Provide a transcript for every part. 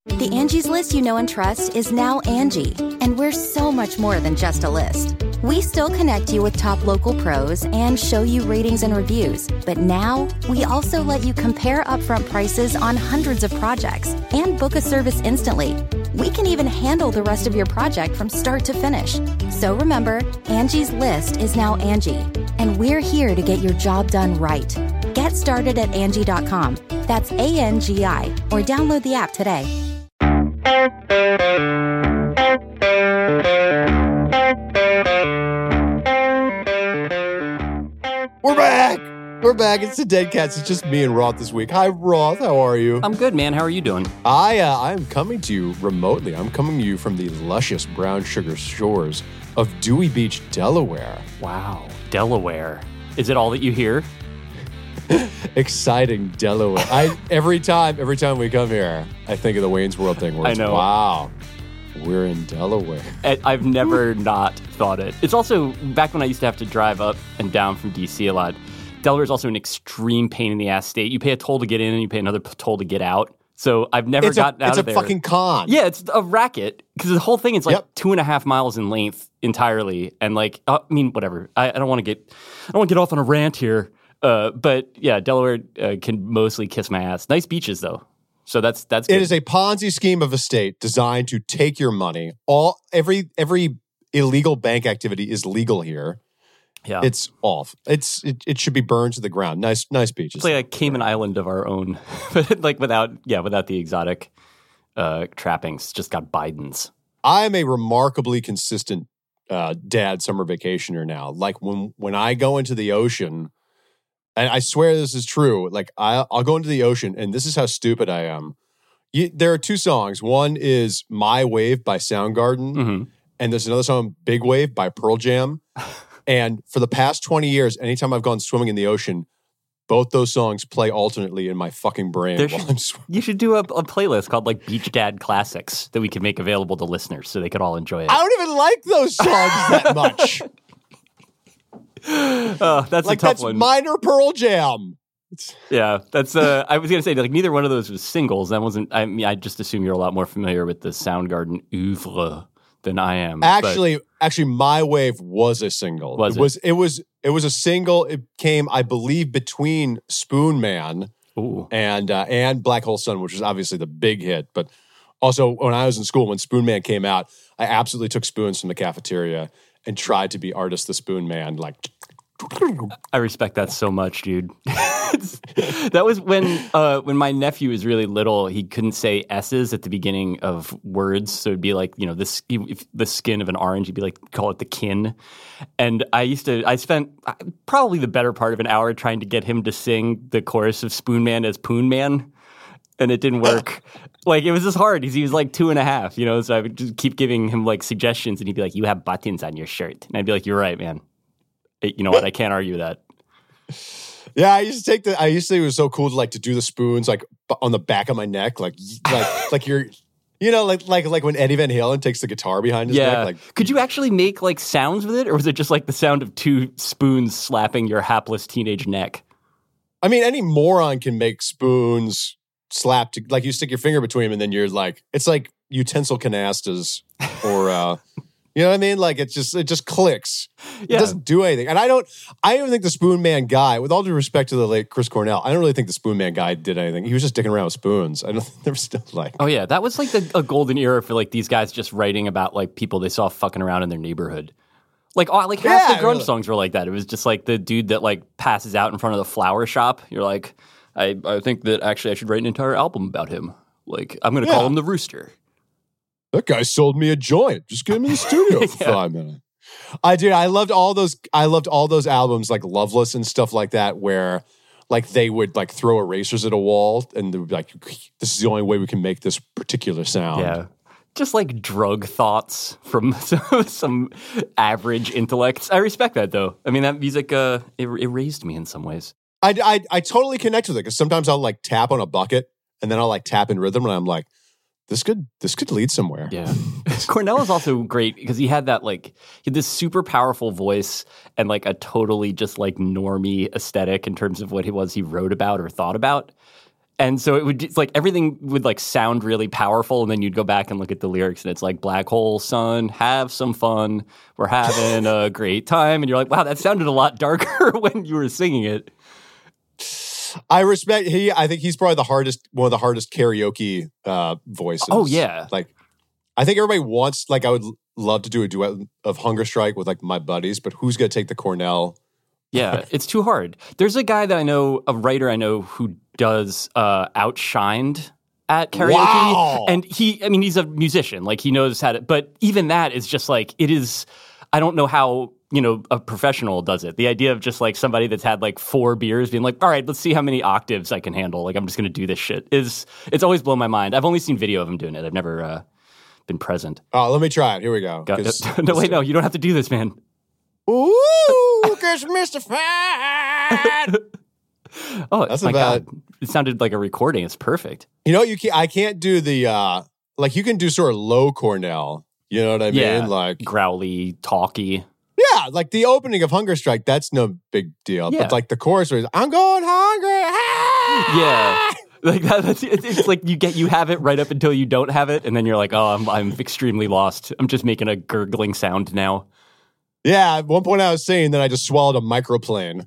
The Angie's List you know and trust is now Angie, and we're so much more than just a list. We still connect you with top local pros and show you ratings and reviews, but now we also let you compare upfront prices on hundreds of projects and book a service instantly. We can even handle the rest of your project from start to finish. So remember, Angie's List is now Angie, and we're here to get your job done right. Get started at Angie.com. That's ANGI, or download the app today. We're back! We're back. It's the Dead Cats. It's just me and Roth this week. Hi, Roth. How are you? I'm good, man. How are you doing? I'm coming to you remotely. I'm coming to you from the luscious brown sugar shores of Dewey Beach, Delaware. Wow. Delaware. Is it all that you hear? Exciting Delaware. Every time we come here, I think of the Wayne's World thing where it's, I know. Wow, we're in Delaware. I've never not thought it. It's also, back when I used to have to drive up and down from D.C. a lot, Delaware is also an extreme pain in the ass state. You pay a toll to get in and you pay another toll to get out. So I've never gotten out of there. It's a fucking con. Yeah, it's a racket because the whole thing is like 2.5 miles in length entirely. And like, whatever. I don't want to get off on a rant here. But yeah, Delaware can mostly kiss my ass. Nice beaches though. So that's good. It is a Ponzi scheme of a state designed to take your money. Every illegal bank activity is legal here. Yeah. It's off. It should be burned to the ground. Nice beaches. It's like a Cayman Island of our own, but like without the exotic trappings. Just got Bidens. I am a remarkably consistent dad summer vacationer now. Like when I go into the ocean, and I swear this is true. Like I'll go into the ocean, and this is how stupid I am. There are two songs. One is "My Wave" by Soundgarden, and there's another song, "Big Wave" by Pearl Jam. And for the past 20 years, anytime I've gone swimming in the ocean, both those songs play alternately in my fucking brain while I'm swimming. You should do a playlist called like Beach Dad Classics that we could make available to listeners so they could all enjoy it. I don't even like those songs that much. That's a tough one. Minor Pearl Jam. Yeah, that's. I was gonna say like neither one of those was singles. That wasn't. I just assume you're a lot more familiar with the Soundgarden oeuvre than I am. Actually, My Wave was a single. It was a single. It came, I believe, between Spoon Man and Black Hole Sun, which was obviously the big hit. But also, when I was in school, when Spoon Man came out, I absolutely took spoons from the cafeteria and tried to be Artist the Spoon Man, like. I respect that so much, dude. That was when my nephew was really little. He couldn't say S's at the beginning of words, so it'd be like the skin of an orange. He'd be like call it the kin. And I spent probably the better part of an hour trying to get him to sing the chorus of Spoon Man as Poon Man, and it didn't work. Like it was just hard because he was like 2.5, So I would just keep giving him like suggestions, and he'd be like, "You have buttons on your shirt," and I'd be like, "You're right, man." You know what? I can't argue that. Yeah, I used to think it was so cool to do the spoons like on the back of my neck, like you're, like when Eddie Van Halen takes the guitar behind his neck. Like, could you actually make like sounds with it, or was it just like the sound of two spoons slapping your hapless teenage neck? I mean, any moron can make spoons slap to, like you stick your finger between them, and then you're like, it's like utensil canastas or. You know what I mean? Like it just clicks. Yeah. It doesn't do anything. And I don't even think the Spoon Man guy, with all due respect to the late Chris Cornell, I don't really think the Spoon Man guy did anything. He was just dicking around with spoons. I don't think they're still like. Oh yeah, that was like a golden era for like these guys just writing about like people they saw fucking around in their neighborhood. Like half the grunge songs were like that. It was just like the dude that like passes out in front of the flower shop. You're like, I think that actually I should write an entire album about him. Like I'm going to call him the Rooster. That guy sold me a joint. Just get him in the studio for 5 minutes. I loved all those albums like Loveless and stuff like that, where like they would like throw erasers at a wall and they would be like, this is the only way we can make this particular sound. Yeah. Just like drug thoughts from some average intellects. I respect that though. I mean, that music, it raised me in some ways. I totally connect with it because sometimes I'll like tap on a bucket and then I'll like tap in rhythm and I'm like, This could lead somewhere. Yeah. Cornell is also great because he had this super powerful voice and like a totally just like normie aesthetic in terms of what he wrote about or thought about. And so it's like everything would like sound really powerful, and then you'd go back and look at the lyrics, and it's like black hole sun, have some fun, we're having a great time, and you're like, wow, that sounded a lot darker when you were singing it. I respect I think he's probably one of the hardest karaoke voices. Oh yeah, like I think everybody wants I would love to do a duet of Hunger Strike with like my buddies, but who's gonna take the Cornell? Yeah, it's too hard. There's a guy that I know, a writer I know, who does Outshined at karaoke. Wow. And he's a musician. Like, he knows how to, but even that is just like, it is, I don't know how, a professional does it. The idea of just like somebody that's had like 4 beers being like, all right, let's see how many octaves I can handle. Like, I'm just going to do this shit. It's always blown my mind. I've only seen video of him doing it. I've never been present. Oh, let me try it. Here we go. No, wait, no, you don't have to do this, man. Ooh, cause Mr. Fat. Oh, that's my God. It sounded like a recording. It's perfect. I can't do the you can do sort of low Cornell. You know what I mean? Like growly, talky. Yeah, like the opening of Hunger Strike, that's no big deal. Yeah. But like the chorus where I'm going hungry. Yeah. Like that, it's like you have it right up until you don't have it, and then you're like, oh, I'm extremely lost. I'm just making a gurgling sound now. Yeah, at one point I was saying that I just swallowed a microplane.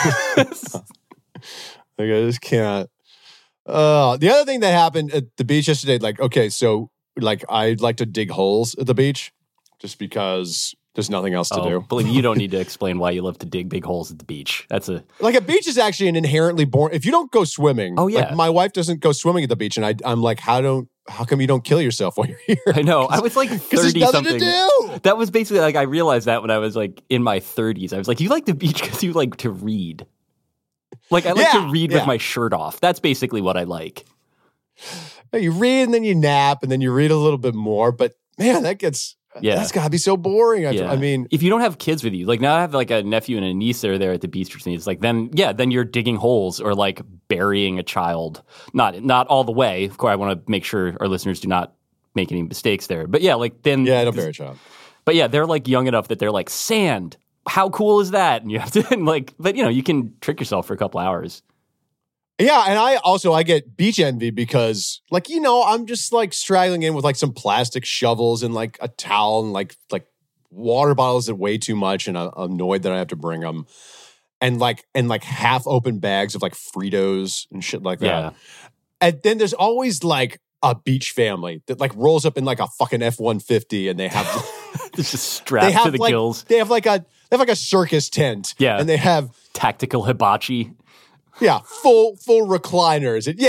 Like I just can't. The other thing that happened at the beach yesterday, so I'd like to dig holes at the beach just because there's nothing else to do. Believe me, you don't need to explain why you love to dig big holes at the beach. That's a beach is actually an inherently boring. If you don't go swimming, my wife doesn't go swimming at the beach, and I'm like, how come you don't kill yourself while you're here? I know. I was like 30 there's something. To do. That was basically like, I realized that when I was like in my 30s. I was like, you like the beach because you like to read. Like, I like to read with my shirt off. That's basically what I like. You read and then you nap and then you read a little bit more. But man, that's got to be so boring. I mean, if you don't have kids with you, like now I have like a nephew and a niece that are there at the beach. It's like, then you're digging holes or like burying a child. Not all the way. Of course, I want to make sure our listeners do not make any mistakes there. But yeah, like then. Yeah, don't bury a child. But yeah, they're like young enough that they're like, sand. How cool is that? And you have to but you can trick yourself for a couple hours. Yeah, and I get beach envy because I'm just like straggling in with like some plastic shovels and like a towel and like water bottles that weigh too much, and I'm annoyed that I have to bring them, and half open bags of like Fritos and shit like that. Yeah. And then there's always like a beach family that like rolls up in like a fucking F-150 and they have it's just strapped to the gills. They have like a circus tent. Yeah. And they have tactical hibachi. Yeah, full recliners. And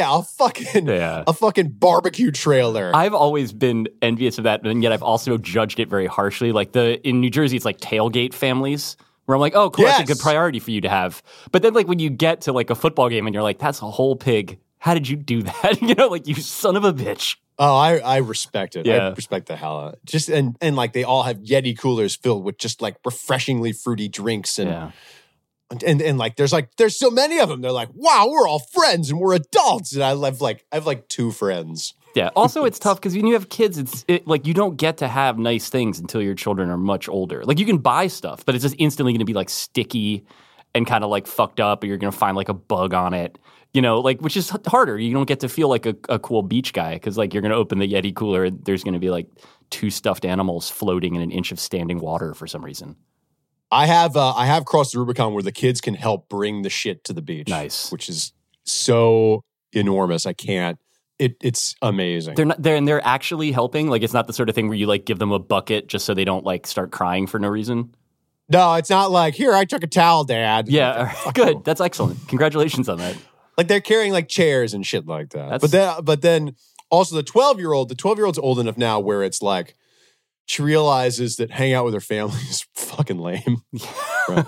a fucking barbecue trailer. I've always been envious of that, and yet I've also judged it very harshly. Like in New Jersey, it's like tailgate families. Where I'm like, oh, cool, That's a good priority for you to have. But then like when you get to like a football game and you're like, that's a whole pig. How did you do that? Like, you son of a bitch. Oh, I respect it. Yeah. I respect the hell out of it. Just and like they all have Yeti coolers filled with just like refreshingly fruity drinks and like there's so many of them. They're like, wow, we're all friends and we're adults. And I have like 2 friends. Yeah. Also, it's tough because when you have kids, like you don't get to have nice things until your children are much older. Like you can buy stuff, but it's just instantly going to be like sticky and kind of like fucked up, or you're going to find like a bug on it. Which is harder. You don't get to feel like a cool beach guy because, like, you're going to open the Yeti cooler and there's going to be, like, 2 stuffed animals floating in an inch of standing water for some reason. I have crossed the Rubicon where the kids can help bring the shit to the beach. Nice. Which is so enormous. I can't. It's amazing. They're actually helping? Like, it's not the sort of thing where you, like, give them a bucket just so they don't, like, start crying for no reazen? No, it's not like, here, I took a towel, Dad. Yeah, good. That's excellent. Congratulations on that. Like they're carrying like chairs and shit like that. But then also the 12-year-old's old enough now where it's like she realizes that hanging out with her family is fucking lame. Right?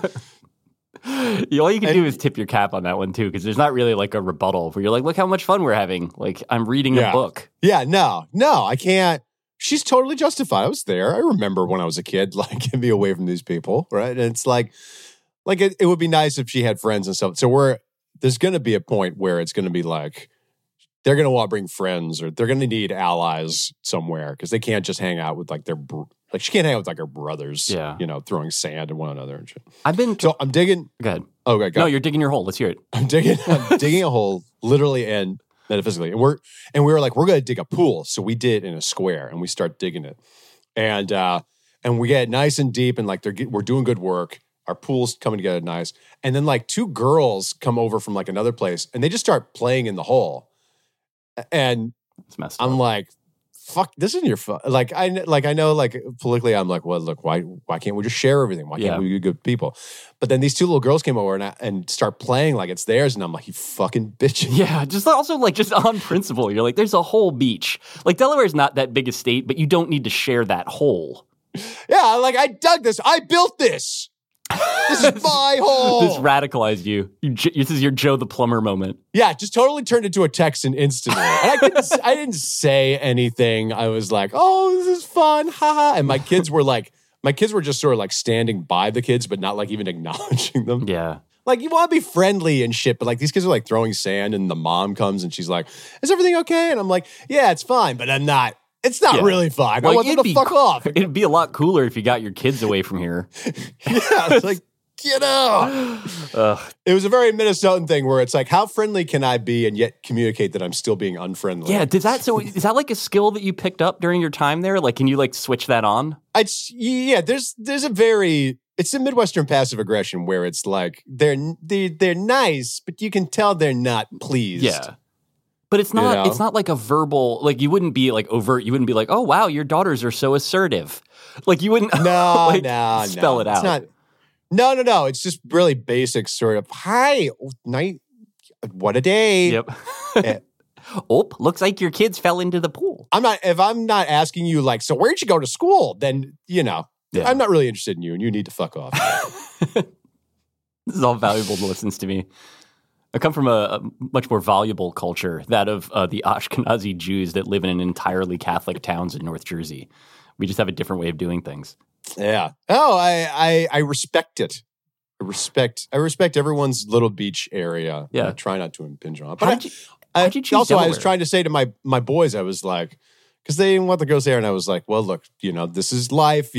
All you can do is tip your cap on that one too, because there's not really like a rebuttal where you're like, look how much fun we're having. Like I'm reading a book. Yeah, no, I can't. She's totally justified. I was there. I remember when I was a kid, like get me away from these people, right? And it's like it would be nice if she had friends and stuff. So there's going to be a point where it's going to be like they're going to want to bring friends or they're going to need allies somewhere because they can't just hang out with like she can't hang out with like her brothers, throwing sand at one another and shit. I'm digging. Go ahead. Oh, go ahead. No, you're digging your hole. Let's hear it. I'm digging a hole literally and metaphysically. And we were like, we're going to dig a pool. So we did in a square, and we start digging it. And we get nice and deep, and like we're doing good work. Our pool's coming together nice. And then like two girls come over from like another place, and they just start playing in the hole. And It's messed up. I'm like, fuck, this isn't your fun. Like I know like politically, I'm like, well, look, why can't we just share everything? Why can't we be good people? But then these two little girls came over and start playing like it's theirs, and I'm like, you fucking bitch. Yeah, just also like just on principle, you're like, there's a whole beach. Like Delaware's not that big a state, but you don't need to share that hole. Yeah, like I dug this. I built this. This is my hole. This radicalized you. This is your Joe the Plumber moment. Yeah, just totally turned into a Texan instantly. And I didn't say anything. I was like, oh, this is fun. Haha. And my kids were just sort of like standing by the kids, but not like even acknowledging them. Yeah. Like, you want to be friendly and shit, but like these kids are like throwing sand, and the mom comes and she's like, is everything okay? And I'm like, yeah, it's fine, but I'm not. It's not really fun. I want them to fuck off. It'd be a lot cooler if you got your kids away from here. Yeah, it's like, get out. It was a very Minnesotan thing where it's like, how friendly can I be and yet communicate that I'm still being unfriendly? Yeah, is that like a skill that you picked up during your time there? Like, can you like switch that on? There's it's a Midwestern passive aggression where it's like they're nice, but you can tell they're not pleased. Yeah. But it's not. You know? It's not like a verbal. Like you wouldn't be like overt. You wouldn't be like, "Oh wow, your daughters are so assertive." Like you wouldn't. No, spell it out. It's not, no. It's just really basic sort of. Hi, night. What a day. Yep. Looks like your kids fell into the pool. If I'm not asking you like, so where'd you go to school? Then I'm not really interested in you, and you need to fuck off. This is all valuable listens to me. I come from a much more valuable culture, that of the Ashkenazi Jews that live in entirely Catholic towns in North Jersey. We just have a different way of doing things. Yeah. Oh, I respect it. I respect everyone's little beach area. Yeah. I try not to impinge on it. But how'd you choose also, Delaware? I was trying to say to my boys, I was like, because they didn't want to go there, and I was like, well, look, this is life,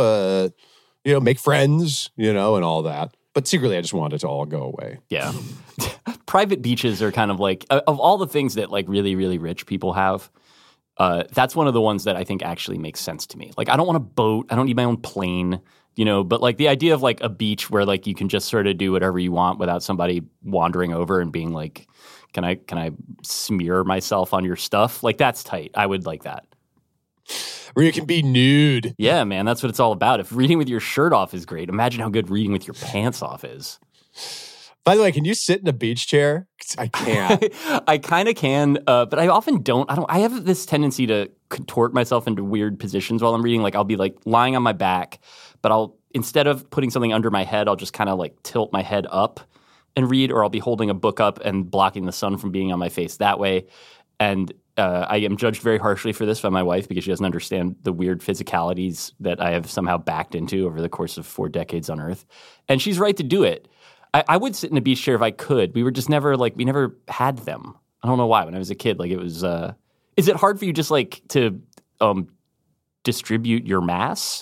make friends, and all that. But secretly, I just wanted it to all go away. Yeah. Private beaches are kind of like, of all the things that like really, really rich people have, that's one of the ones that I think actually makes sense to me. Like, I don't want a boat. I don't need my own plane, but like the idea of like a beach where like you can just sort of do whatever you want without somebody wandering over and being like, can I smear myself on your stuff? Like, that's tight. I would like that. Where you can be nude. Yeah, man, that's what it's all about. If reading with your shirt off is great, imagine how good reading with your pants off is. By the way, can you sit in a beach chair? 'Cause I can't. I kind of can, but I often don't. I have this tendency to contort myself into weird positions while I'm reading. Like, I'll be like lying on my back, but instead of putting something under my head, I'll just kind of like tilt my head up and read, or I'll be holding a book up and blocking the sun from being on my face that way. And I am judged very harshly for this by my wife because she doesn't understand the weird physicalities that I have somehow backed into over the course of 4 decades on Earth. And she's right to do it. I would sit in a beach chair if I could. We were just never we never had them. I don't know why. When I was a kid, like it was. Is it hard for you just like to distribute your mass?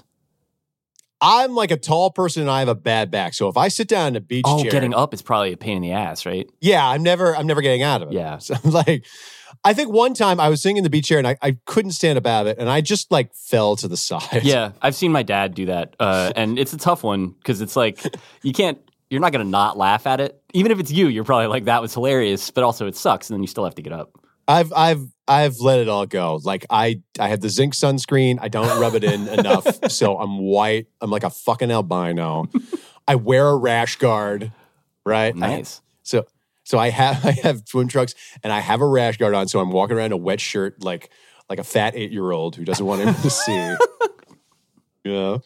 I'm like a tall person and I have a bad back. So if I sit down in a beach chair, getting up is probably a pain in the ass, right? Yeah, I'm never getting out of it. Yeah. So I'm like, I think one time I was sitting in the beach chair and I couldn't stand up out of it, and I just like fell to the side. Yeah, I've seen my dad do that, and it's a tough one because it's like you're not going to not laugh at it. Even if it's you, you're probably like, that was hilarious, but also it sucks, and then you still have to get up. I've let it all go. Like I have the zinc sunscreen. I don't rub it in enough, so I'm white. I'm like a fucking albino. I wear a rash guard, right? Nice. So I have swim trunks and I have a rash guard on, so I'm walking around in a wet shirt like a fat 8-year-old who doesn't want anyone to see. Yeah.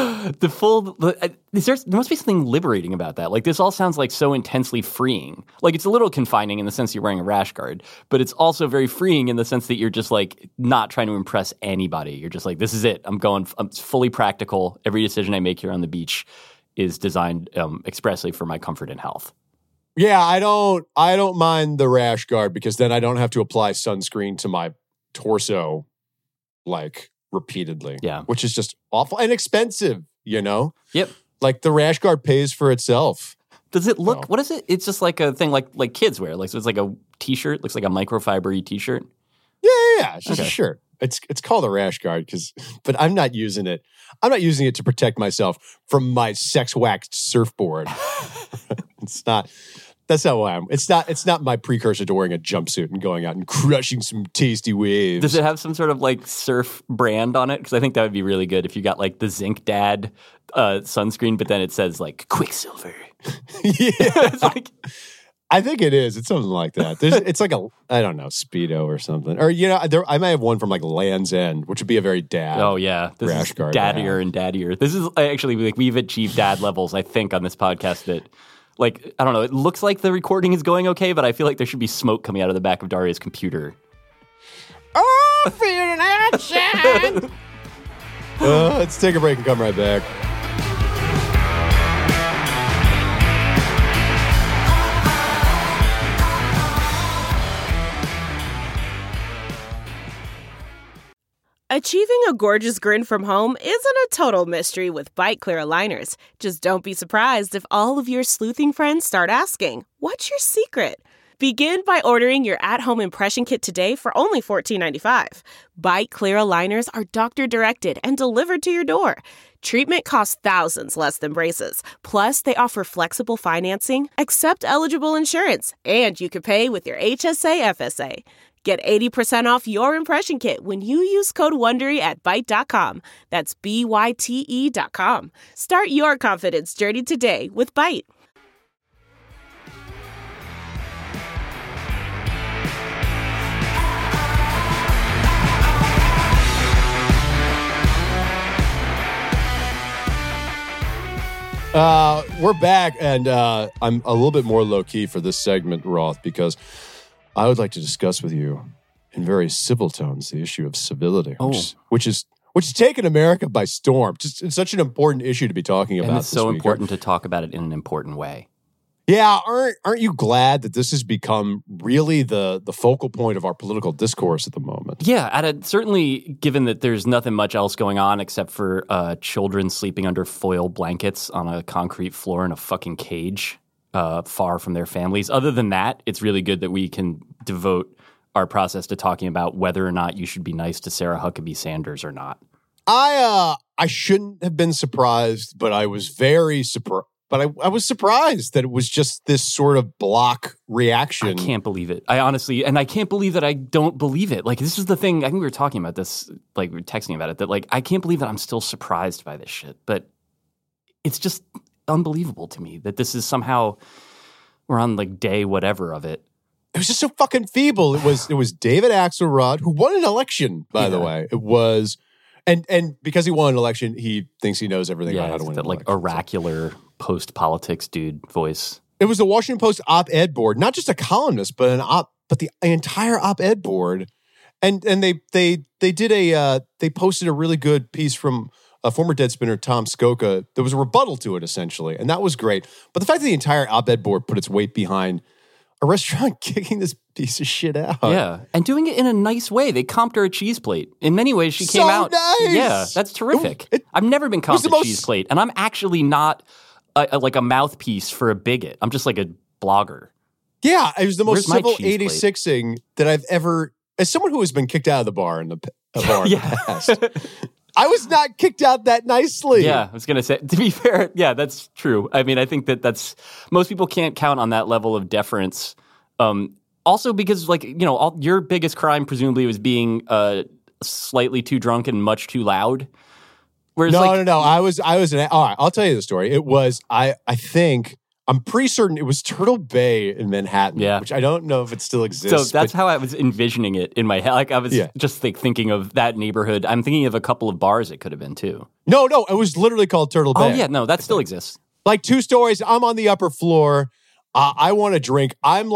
There must be something liberating about that. Like, this all sounds like so intensely freeing. Like, it's a little confining in the sense you're wearing a rash guard, but it's also very freeing in the sense that you're just like not trying to impress anybody. You're just like, this is it. I'm fully practical. Every decision I make here on the beach is designed expressly for my comfort and health. Yeah, I don't mind the rash guard because then I don't have to apply sunscreen to my torso like repeatedly. Yeah. Which is just awful and expensive, Yep. Like the rash guard pays for itself. Does it look? What is it? It's just like a thing like kids wear. Like so it's like a t-shirt. Looks like a microfiber-y t-shirt. Yeah. It's just a shirt. It's called a rash guard but I'm not using it. I'm not using it to protect myself from my sex waxed surfboard. That's not why it's not my precursor to wearing a jumpsuit and going out and crushing some tasty waves. Does it have some sort of like surf brand on it? Because I think that would be really good if you got like the Zinc Dad sunscreen, but then it says like Quicksilver. It's like, I think it is. It's something like that. It's like I don't know, Speedo or something. Or, I might have one from like Land's End, which would be a very dad. Oh, yeah. This rash is guard daddier and daddier. This is actually, like, we've achieved dad levels, I think, on this podcast that, like, I don't know. It looks like the recording is going okay, but I feel like there should be smoke coming out of the back of Daria's computer. Oh, feeling action! Let's take a break and come right back. Achieving a gorgeous grin from home isn't a total mystery with Byte Clear aligners. Just don't be surprised if all of your sleuthing friends start asking, "What's your secret?" Begin by ordering your at-home impression kit today for only $14.95. Byte Clear aligners are doctor-directed and delivered to your door. Treatment costs thousands less than braces. Plus, they offer flexible financing, accept eligible insurance, and you can pay with your HSA FSA. Get 80% off your impression kit when you use code WONDERY at Byte.com. That's BYTE.com. Start your confidence journey today with Byte. We're back, and I'm a little bit more low-key for this segment, Roth, because I would like to discuss with you in very civil tones the issue of civility, which is taken America by storm. Just it's such an important issue to be talking about. And it's so important to talk about it in an important way. Yeah, aren't you glad that this has become really the focal point of our political discourse at the moment? Yeah, certainly given that there's nothing much else going on except for children sleeping under foil blankets on a concrete floor in a fucking cage. Far from their families. Other than that, it's really good that we can devote our process to talking about whether or not you should be nice to Sarah Huckabee Sanders or not. I shouldn't have been surprised, but I was very surprised. But I was surprised that it was just this sort of block reaction. I can't believe it. I can't believe that I don't believe it. Like, this is the thing. I think we were talking about this, like, we were texting about it, that, like, I can't believe that I'm still surprised by this shit. But it's just unbelievable to me that this is somehow we're on like day whatever of it. It was just so fucking feeble. It was David Axelrod, who won an election, by the way. It was, and because he won an election, he thinks he knows everything about how to win that an like election. oracular post-politics dude voice. It was the Washington Post op-ed board, not just a columnist, but the entire op-ed board, and they did they posted a really good piece from a former Deadspinner, Tom Skoka. There was a rebuttal to it, essentially, and that was great. But the fact that the entire op-ed board put its weight behind a restaurant kicking this piece of shit out. Yeah, and doing it in a nice way. They comped her a cheese plate. In many ways, she came out. Nice. Yeah, that's terrific. I've never been comped a cheese plate, and I'm actually not like a mouthpiece for a bigot. I'm just like a blogger. Yeah, it was the most civil cheese 86ing that I've ever, as someone who has been kicked out of the bar in the past. I was not kicked out that nicely. Yeah, I was going to say, to be fair, yeah, that's true. I mean, I think that's, most people can't count on that level of deference. Also because, like, you know, your biggest crime presumably was being slightly too drunk and much too loud. Whereas, no. I was all right, I'll tell you the story. It was, I'm pretty certain it was Turtle Bay in Manhattan, which I don't know if it still exists. So that's how I was envisioning it in my head. Like I was just thinking of that neighborhood. I'm thinking of a couple of bars it could have been too. No, it was literally called Turtle Bay. Oh yeah, no, that still exists. Like 2 stories. I'm on the upper floor. I want a drink.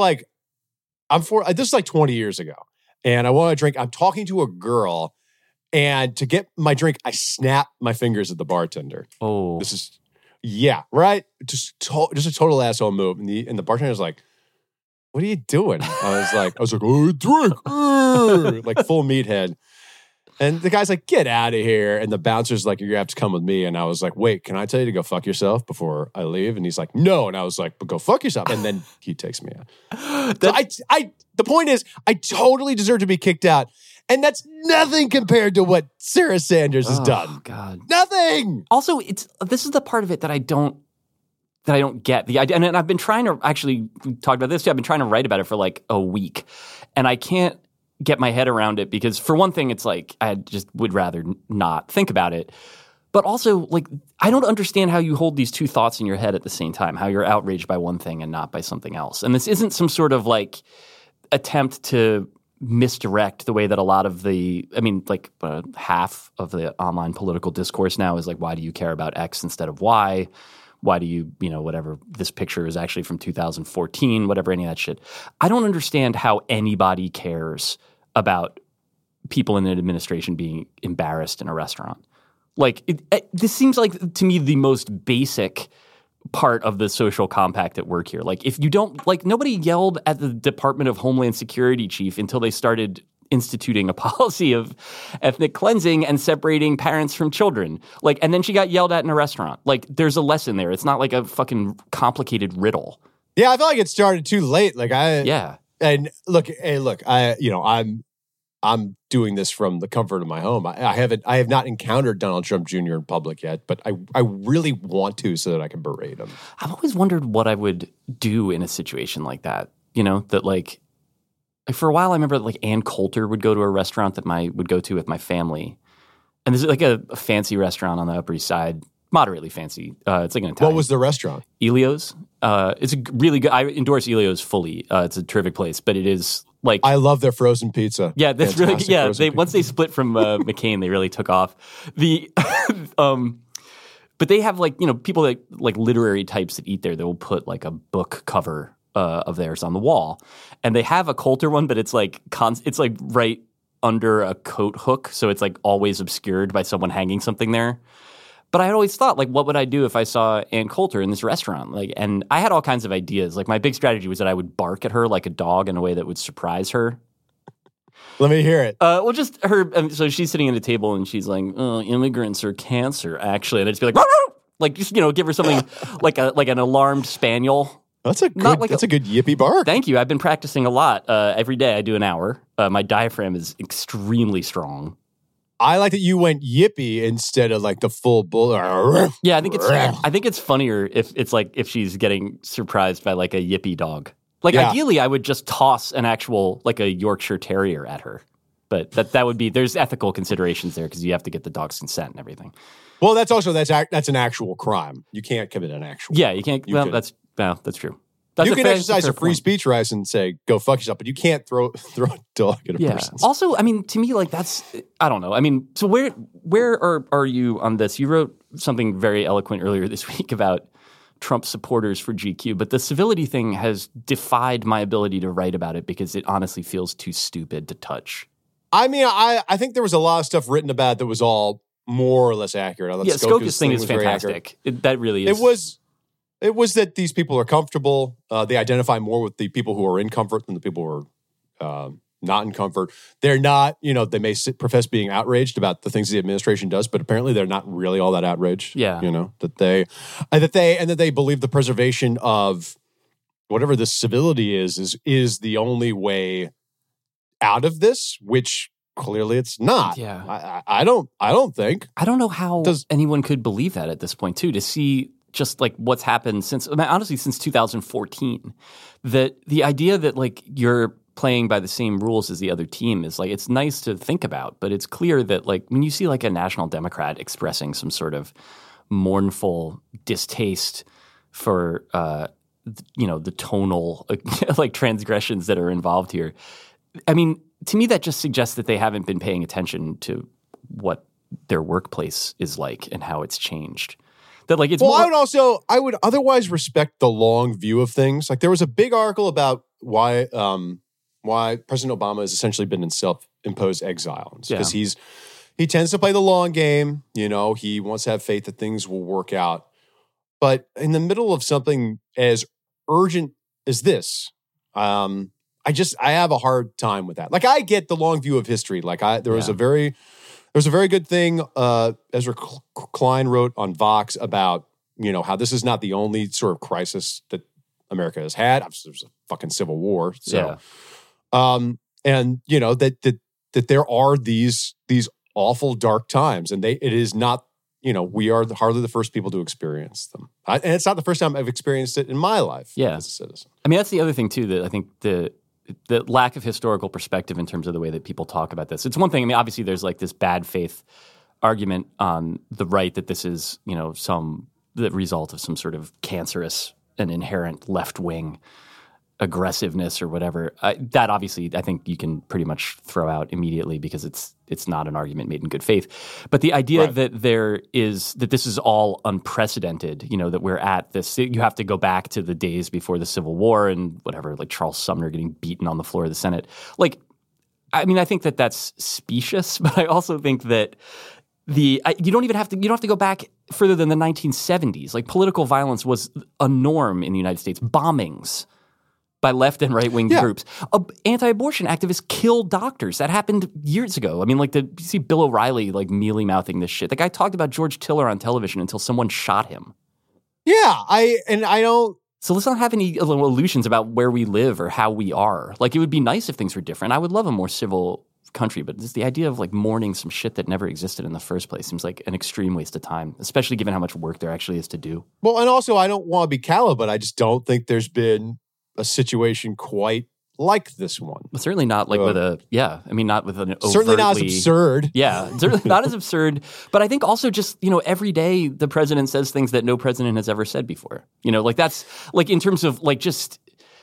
This is like 20 years ago, and I want a drink. I'm talking to a girl, and to get my drink, I snap my fingers at the bartender. Oh, this is. Yeah, right. Just a total asshole move, and the bartender's like, "What are you doing?" I was like, "Oh, drink," like full meathead. And the guy's like, get out of here. And the bouncer's like, you're going to have to come with me. And I was like, wait, can I tell you to go fuck yourself before I leave? And he's like, no. And I was like, but go fuck yourself. And then he takes me out. So the point is, I totally deserve to be kicked out. And that's nothing compared to what Sarah Sanders has done. God. Nothing. Also, this is the part of it that I don't get. The idea, and I've been trying to actually talk about this too. I've been trying to write about it for like a week. And I can't get my head around it because for one thing, it's like I just would rather not think about it. But also, like, I don't understand how you hold these two thoughts in your head at the same time, how you're outraged by one thing and not by something else. And this isn't some sort of like attempt to misdirect the way that a lot of half of the online political discourse now is like, why do you care about X instead of Y? Why do you, whatever, this picture is actually from 2014, whatever, any of that shit. I don't understand how anybody cares about people in an administration being embarrassed in a restaurant. Like, this seems like, to me, the most basic part of the social compact at work here. Like, if you don't, like, nobody yelled at the Department of Homeland Security chief until they started instituting a policy of ethnic cleansing and separating parents from children. Like, and then she got yelled at in a restaurant. Like, there's a lesson there. It's not like a fucking complicated riddle. Yeah, I feel like it started too late. And look, I'm doing this from the comfort of my home. I have not encountered Donald Trump Jr. in public yet, but I really want to so that I can berate him. I've always wondered what I would do in a situation like that. For a while, I remember like Ann Coulter would go to a restaurant that would go to with my family. And there's like a fancy restaurant on the Upper East Side, moderately fancy. It's like an Italian. What was the restaurant? Elio's. It's a really good, I endorse Elio's fully. It's a terrific place, but it is like. I love their frozen pizza. Yeah, that's fantastic. Really, yeah. Once they split from McCain, they really took off. But they have like, people that like literary types that eat there, they will put like a book cover of theirs on the wall, and they have a Coulter one, but it's like it's like right under a coat hook, so it's like always obscured by someone hanging something there. But I had always thought, like, what would I do if I saw Ann Coulter in this restaurant? Like, and I had all kinds of ideas. Like, my big strategy was that I would bark at her like a dog in a way that would surprise her. Let me hear it. Well, just her. So she's sitting at a table and she's like, "Immigrants are cancer, actually." And I'd just be like, like, just give her something like an alarmed spaniel. That's a good yippee bark. Thank you. I've been practicing a lot. Every day I do an hour. My diaphragm is extremely strong. I like that you went yippee instead of like the full bull. Yeah, I think it's funnier if she's getting surprised by like a yippee dog. Like ideally, I would just toss an actual like a Yorkshire Terrier at her, but that would be there's ethical considerations there because you have to get the dog's consent and everything. Well, that's an actual crime. You can't commit an actual. Yeah, you can't. That's true. You can exercise a free speech rights and say, go fuck yourself, but you can't throw a dog at a person. Also, I mean, to me, like that's, I don't know. I mean, so where are you on this? You wrote something very eloquent earlier this week about Trump supporters for GQ, but the civility thing has defied my ability to write about it because it honestly feels too stupid to touch. I mean, I think there was a lot of stuff written about that was all more or less accurate. Skokia's thing is fantastic. That really is. It was that these people are comfortable. They identify more with the people who are in comfort than the people who are not in comfort. They're not, they may profess being outraged about the things the administration does, but apparently they're not really all that outraged. Yeah, that they believe the preservation of whatever this civility is the only way out of this, which clearly it's not. Yeah, I don't think. I don't know how anyone could believe that at this point too. To see. Just like what's happened since 2014, that the idea that like you're playing by the same rules as the other team is like, it's nice to think about, but it's clear that like when you see like a National Democrat expressing some sort of mournful distaste for, the tonal like transgressions that are involved here. I mean, to me, that just suggests that they haven't been paying attention to what their workplace is like and how it's changed. That like it's I would otherwise respect the long view of things. Like there was a big article about why President Obama has essentially been in self-imposed exile because he tends to play the long game. He wants to have faith that things will work out. But in the middle of something as urgent as this, I have a hard time with that. Like I get the long view of history. Like there was a very There's a very good thing Ezra Klein wrote on Vox about, how this is not the only sort of crisis that America has had. There's a fucking civil war. So, and that there are these awful dark times, and it is not, we are hardly the first people to experience them. And it's not the first time I've experienced it in my life as a citizen. I mean, that's the other thing too, that I think the lack of historical perspective in terms of the way that people talk about this. It's one thing, I mean, obviously there's like this bad faith argument on the right that this is, the result of some sort of cancerous and inherent left-wing aggressiveness or whatever. That obviously I think you can pretty much throw out immediately because it's not an argument made in good faith. But the idea that this is all unprecedented, that we're at this, you have to go back to the days before the Civil War and whatever, like Charles Sumner getting beaten on the floor of the Senate. Like, I mean, I think that that's specious, but I also think that you don't have to go back further than the 1970s. Like, political violence was a norm in the United States. Bombings by left and right-wing groups. Anti-abortion activists killed doctors. That happened years ago. I mean, like, you see Bill O'Reilly, like, mealy-mouthing this shit. The guy talked about George Tiller on television until someone shot him. Yeah, I don't... So let's not have any illusions about where we live or how we are. Like, it would be nice if things were different. I would love a more civil country, but just the idea of, like, mourning some shit that never existed in the first place seems like an extreme waste of time, especially given how much work there actually is to do. Well, and also, I don't want to be callow, but I just don't think there's been a situation quite like this one. Well, certainly not like not with an overtly... Certainly not as absurd. Yeah, certainly not as absurd. But I think also just, every day the president says things that no president has ever said before. Like that's, like in terms of like just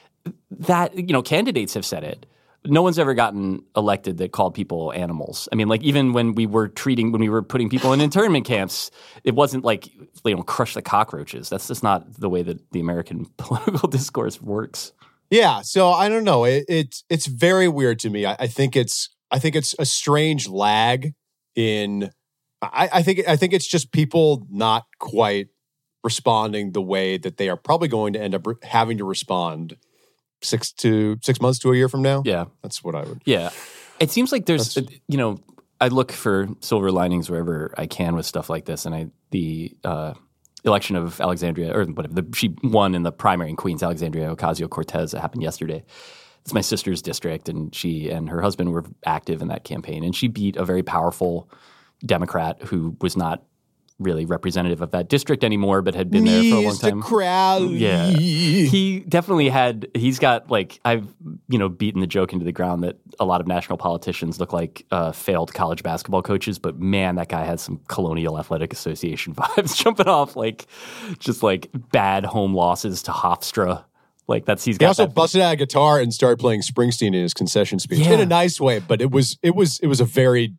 that, candidates have said it. No one's ever gotten elected that called people animals. I mean, like even when we were putting people in internment camps, it wasn't like, crush the cockroaches. That's just not the way that the American political discourse works. Yeah. So I don't know. It's very weird to me. I think it's a strange lag in, I think it's just people not quite responding the way that they are probably going to end up having to respond 6 months to a year from now. Yeah. That's what I would. Yeah. It seems like there's, I look for silver linings wherever I can with stuff like this. And the election of Alexandria, or whatever, she won in the primary in Queens, Alexandria Ocasio-Cortez. That happened yesterday. It's my sister's district, and she and her husband were active in that campaign. And she beat a very powerful Democrat who was not really representative of that district anymore, but had been there for a long time. Mr. Crowley. Yeah. He definitely he's got like, I've, beaten the joke into the ground that a lot of national politicians look like failed college basketball coaches, but man, that guy has some Colonial Athletic Association vibes jumping off, like just like bad home losses to Hofstra. Like he also busted out a guitar and started playing Springsteen in his concession speech in a nice way, but it was a very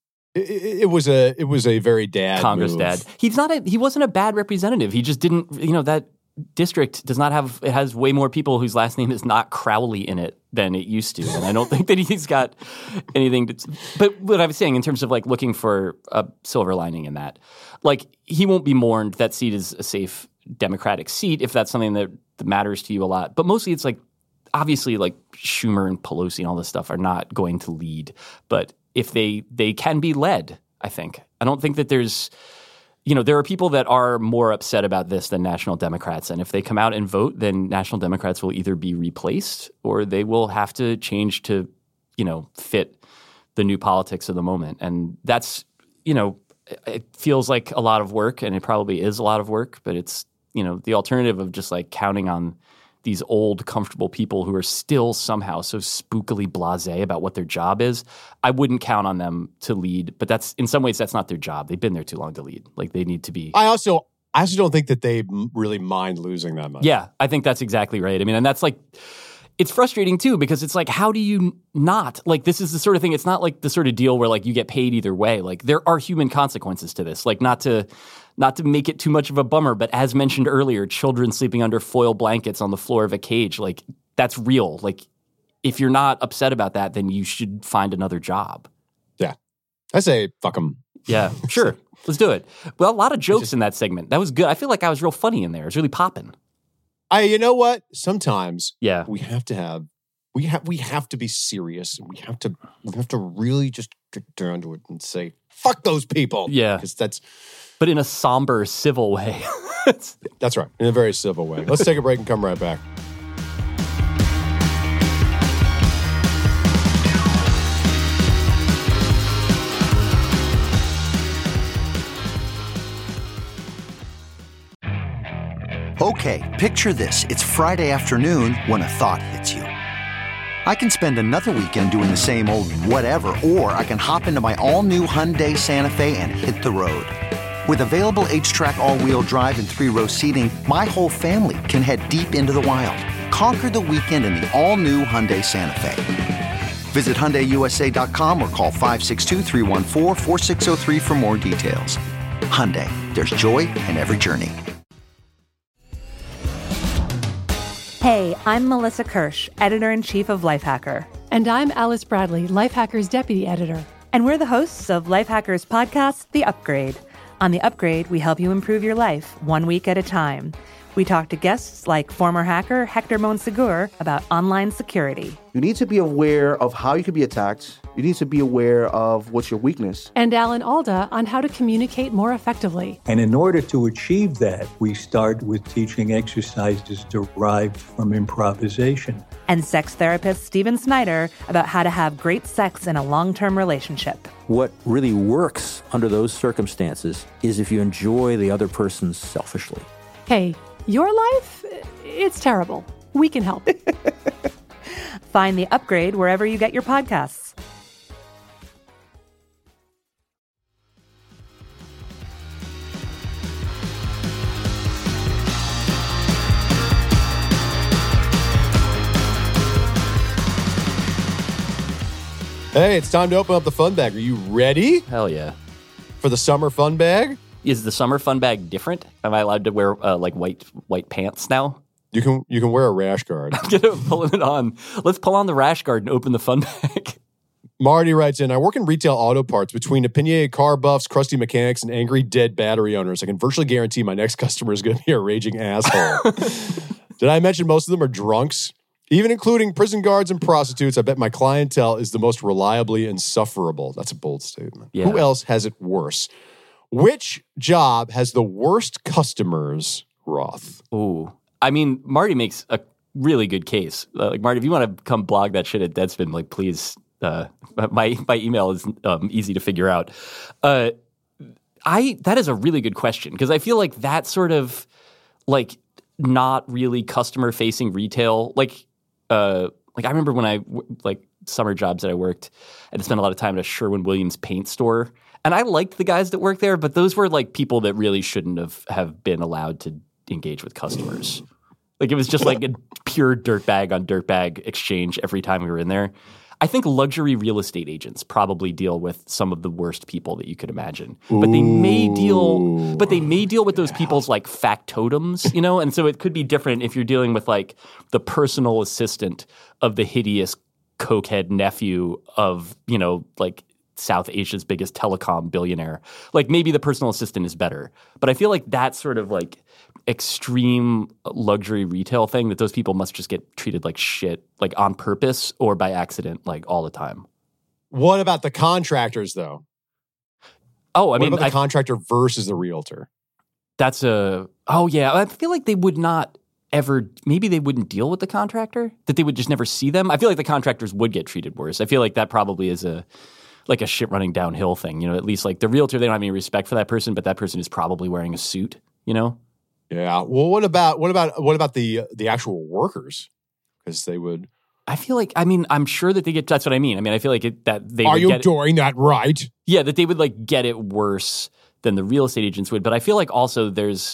It was a very dad Congress move. Dad. He wasn't a bad representative. He just didn't, that district does not have, it has way more people whose last name is not Crowley in it than it used to. And I don't think that he's got anything to, but what I was saying in terms of like looking for a silver lining in that, like he won't be mourned. That seat is a safe Democratic seat if that's something that matters to you a lot. But mostly it's like, obviously like Schumer and Pelosi and all this stuff are not going to lead, but if they can be led, I think. I don't think that there's, there are people that are more upset about this than National Democrats. And if they come out and vote, then National Democrats will either be replaced or they will have to change to, fit the new politics of the moment. And that's, it feels like a lot of work, and it probably is a lot of work, but it's, the alternative of just like counting on these old, comfortable people who are still somehow so spookily blasé about what their job is, I wouldn't count on them to lead. But that's, in some ways, that's not their job. They've been there too long to lead. Like, they need to be... I also don't think that they really mind losing that much. Yeah, I think that's exactly right. I mean, and that's like... It's frustrating, too, because it's like, how do you not? Like, this is the sort of thing, it's not like the sort of deal where, like, you get paid either way. Like, there are human consequences to this. Like, not to make it too much of a bummer, but as mentioned earlier, children sleeping under foil blankets on the floor of a cage, like, that's real. Like, if you're not upset about that, then you should find another job. Yeah. I say, fuck them. Yeah, sure. Let's do it. Well, a lot of jokes in that segment. That was good. I feel like I was real funny in there. It was really popping. You know what? Sometimes we have to have We have to be serious, and we have to really just get down to it and say, fuck those people. Yeah. Because that's... But in a somber, civil way. That's right. In a very civil way. Let's take a break and come right back. Okay, picture this. It's Friday afternoon when a thought hits you. I can spend another weekend doing the same old whatever, or I can hop into my all-new Hyundai Santa Fe and hit the road. With available H-Track all-wheel drive and 3-row seating, my whole family can head deep into the wild. Conquer the weekend in the all-new Hyundai Santa Fe. Visit HyundaiUSA.com or call 562-314-4603 for more details. Hyundai, there's joy in every journey. Hey, I'm Melissa Kirsch, Editor-in-Chief of Lifehacker. And I'm Alice Bradley, Lifehacker's Deputy Editor. And we're the hosts of Lifehacker's podcast, The Upgrade. On The Upgrade, we help you improve your life 1 week at a time. We talk to guests like former hacker Hector Monsegur about online security. You need to be aware of how you could be attacked. You need to be aware of what's your weakness. And Alan Alda on how to communicate more effectively. And in order to achieve that, we start with teaching exercises derived from improvisation. And sex therapist Steven Snyder about how to have great sex in a long-term relationship. What really works under those circumstances is if you enjoy the other person selfishly. Hey, your life? It's terrible. We can help. Find The Upgrade wherever you get your podcasts. Hey, it's time to open up the fun bag. Are you ready Hell yeah. for the summer fun bag? Is the summer fun bag different? Am I allowed to wear like white pants now? You can wear a rash guard. I'm gonna pull it on. Let's pull on the rash guard and open the fun bag. Marty writes in, I work in retail auto parts. Between opinionated car buffs, crusty mechanics, and angry dead battery owners, I can virtually guarantee my next customer is going to be a raging asshole. Did I mention most of them are drunks? Even including prison guards and prostitutes, I bet my clientele is the most reliably insufferable. That's a bold statement. Yeah. Who else has it worse? Which job has the worst customers, Roth? Ooh. I mean, Marty makes a really good case. Like, Marty, if you want to come blog that shit at Deadspin, like, please, my email is easy to figure out. That is a really good question, because I feel like that sort of, like, not really customer-facing retail, like I remember when summer jobs that I worked, I had to spend a lot of time at a Sherwin-Williams paint store. And I liked the guys that worked there, but those were like people that really shouldn't have been allowed to engage with customers. Like, it was just like a pure dirtbag on dirtbag exchange every time we were in there. I think luxury real estate agents probably deal with some of the worst people that you could imagine. But they may deal with those people's like factotums, you know? And so it could be different if you're dealing with like the personal assistant of the hideous cokehead nephew of, you know, like South Asia's biggest telecom billionaire. Like, maybe the personal assistant is better. But I feel like that sort of like extreme luxury retail thing, that those people must just get treated like shit, like on purpose or by accident, like all the time. What about the contractors, though? Oh, what about the contractor versus the realtor? I feel like they would not ever, maybe they wouldn't deal with the contractor, that they would just never see them. I feel like the contractors would get treated worse. I feel like that probably is a shit running downhill thing, you know, at least like the realtor, they don't have any respect for that person, but that person is probably wearing a suit, you know? Yeah. Well, what about the actual workers? Because they would. I feel like, I mean, I'm sure that they get, that's what I mean. I mean, I feel like Are you doing that right? Yeah, that they would like get it worse than the real estate agents would. But I feel like also there's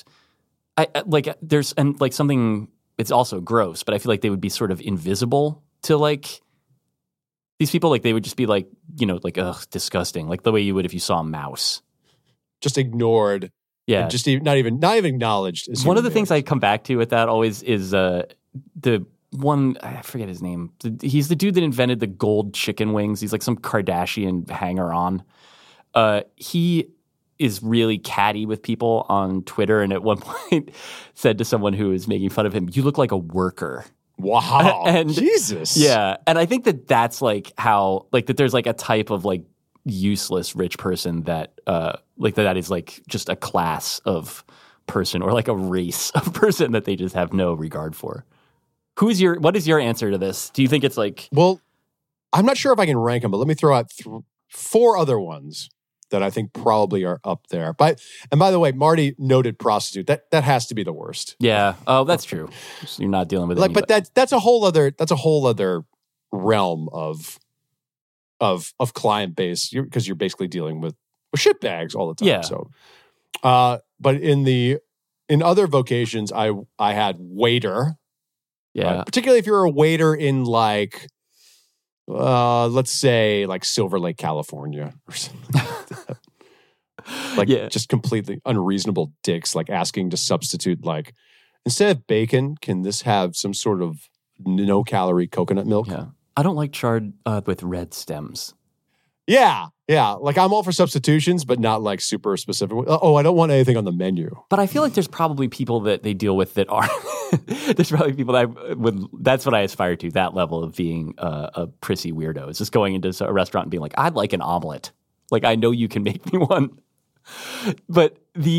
something, it's also gross, but I feel like they would be sort of invisible to like these people. Like, they would just be like, you know, like, ugh, disgusting. Like the way you would if you saw a mouse. Just ignored. Yeah. Just not even acknowledged. One of the things I come back to with that always is the one, I forget his name. He's the dude that invented the gold chicken wings. He's like some Kardashian hanger-on. He is really catty with people on Twitter, and at one point said to someone who was making fun of him, "You look like a worker." Wow. And Jesus. Yeah. And I think that that's like how, like that there's like a type of like useless rich person that like that is like just a class of person or like a race of person that they just have no regard for. What is your answer to this? Do you think it's like... Well, I'm not sure if I can rank them, but let me throw out 4 other ones that I think probably are up there. And by the way, Marty noted prostitute. That has to be the worst. Yeah. Oh, that's true. So you're not dealing with like, but that's a whole other realm of client base because you're basically dealing with shitbags all the time. Yeah. So, but in other vocations, I had waiter. Yeah. Particularly if you're a waiter in like, let's say like Silver Lake, California or something like that. Like just completely unreasonable dicks, like asking to substitute like, instead of bacon, can this have some sort of no-calorie coconut milk? Yeah. I don't like chard with red stems. Yeah. Like I'm all for substitutions, but not like super specific. Oh, I don't want anything on the menu. But I feel like there's probably people that they deal with that are. There's probably people that would. That's what I aspire to. That level of being a prissy weirdo. It's just going into a restaurant and being like, I'd like an omelet. Like I know you can make me one. But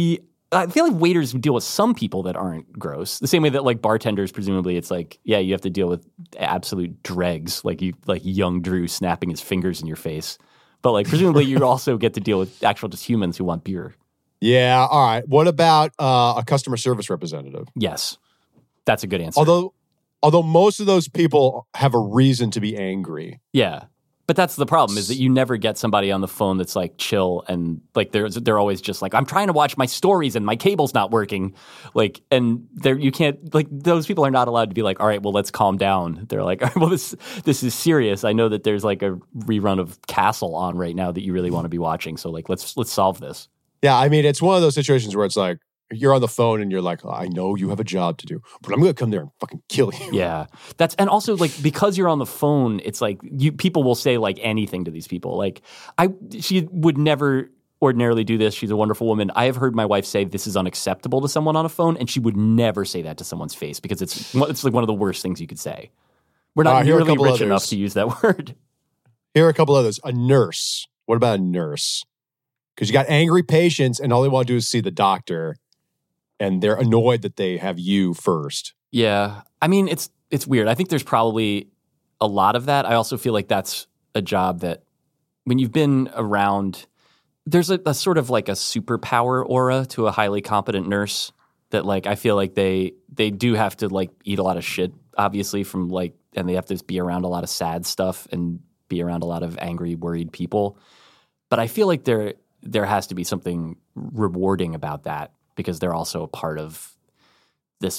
I feel like waiters deal with some people that aren't gross. The same way that like bartenders, presumably, it's like, yeah, you have to deal with absolute dregs, like young Drew snapping his fingers in your face. But like presumably you also get to deal with actual just humans who want beer. Yeah. All right. What about a customer service representative? Yes, that's a good answer. Although most of those people have a reason to be angry. Yeah. But that's the problem is that you never get somebody on the phone that's like chill and like they're always just like, I'm trying to watch my stories and my cable's not working. Like, and you can't, like, those people are not allowed to be like, all right, well, let's calm down. They're like, all right, well, this is serious. I know that there's like a rerun of Castle on right now that you really want to be watching. So like, let's solve this. Yeah. I mean, it's one of those situations where it's like, you're on the phone and you're like, I know you have a job to do, but I'm going to come there and fucking kill you. Yeah. And also like, because you're on the phone, it's like people will say like anything to these people. Like she would never ordinarily do this. She's a wonderful woman. I have heard my wife say this is unacceptable to someone on a phone, and she would never say that to someone's face because it's like one of the worst things you could say. We're not nearly rich enough to use that word. Here are a couple others. A nurse. What about a nurse? Because you got angry patients and all they want to do is see the doctor. And they're annoyed that they have you first. Yeah. I mean, it's weird. I think there's probably a lot of that. I also feel like that's a job that when you've been around, there's a sort of like a superpower aura to a highly competent nurse that like I feel like they do have to like eat a lot of shit, obviously, from like, and they have to be around a lot of sad stuff and be around a lot of angry, worried people. But I feel like there has to be something rewarding about that, because they're also a part of this,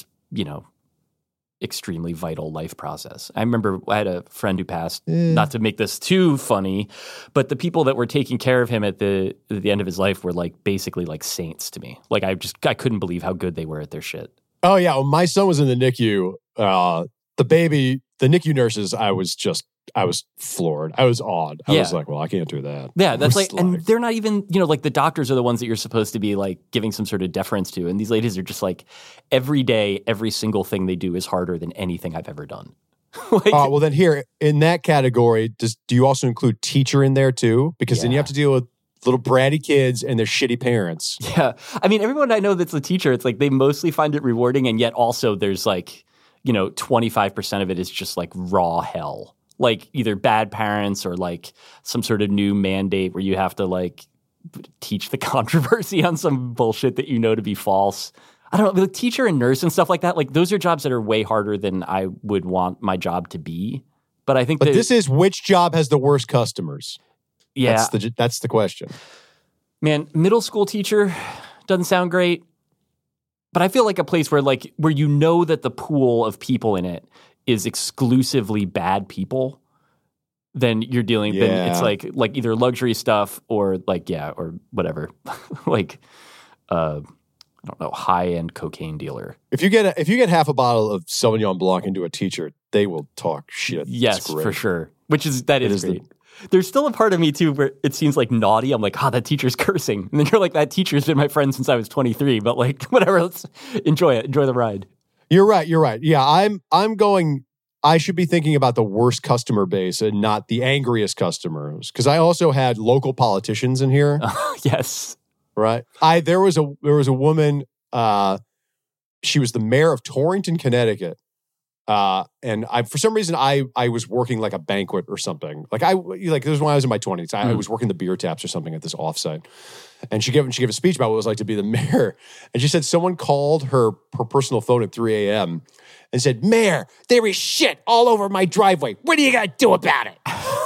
extremely vital life process. I remember I had a friend who passed, not to make this too funny, but the people that were taking care of him at the end of his life were like basically like saints to me. Like I couldn't believe how good they were at their shit. Oh yeah. When my son was in the NICU, the NICU nurses, I was floored. I was awed. I was like, well, I can't do that. Yeah, that's like, and they're not even, like the doctors are the ones that you're supposed to be like giving some sort of deference to. And these ladies are just like, every day, every single thing they do is harder than anything I've ever done. Well, then here, in that category, do you also include teacher in there too? Because then you have to deal with little bratty kids and their shitty parents. Yeah. I mean, everyone I know that's a teacher, it's like they mostly find it rewarding. And yet also there's like, 25% of it is just like raw hell. Like either bad parents or like some sort of new mandate where you have to like teach the controversy on some bullshit that to be false. I don't know, like teacher and nurse and stuff like that. Like those are jobs that are way harder than I would want my job to be. But I think this is which job has the worst customers? Yeah. That's the question. Man, middle school teacher doesn't sound great. But I feel like a place where that the pool of people in it is exclusively bad people, then you're dealing. Yeah. Then it's like either luxury stuff or or whatever, like I don't know, high end cocaine dealer. If you get half a bottle of Sauvignon Blanc into a teacher, they will talk shit. Yes, for sure. That is great. There's still a part of me too where it seems like naughty. I'm like, that teacher's cursing, and then you're like, that teacher's been my friend since I was 23. But like, whatever, let's enjoy it. Enjoy the ride. You're right. Yeah, I'm going I should be thinking about the worst customer base and not the angriest customers. Because I also had local politicians in here. Yes. Right. There was a woman, she was the mayor of Torrington, Connecticut. And for some reason I was working like a banquet or something. Like this was when I was in my 20s. I was working the beer taps or something at this offsite. And she gave a speech about what it was like to be the mayor. And she said someone called her personal phone at 3 a.m. and said, "Mayor, there is shit all over my driveway. What are you going to do about it?"